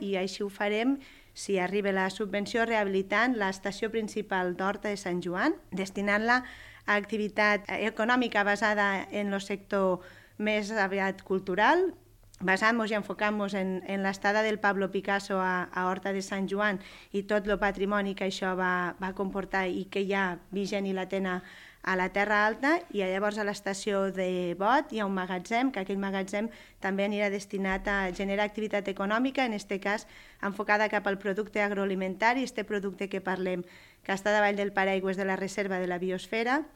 i així ho farem si arriba la subvenció rehabilitant l'estació principal d'Horta de Sant Joan, destinant-la a activitat econòmica basada en el sector més aviat cultural, basant-nos i enfocant-nos en l'estada del Pablo Picasso a Horta de Sant Joan i tot el patrimoni que això va comportar i que hi ha vigent i latent a la Terra Alta, i llavors a l'estació de Bot hi ha un magatzem, que aquell magatzem també anirà destinat a generar activitat econòmica, en aquest cas enfocada cap al producte agroalimentari, este producte que parlem, que està davall del paraigües de la Reserva de la Biosfera,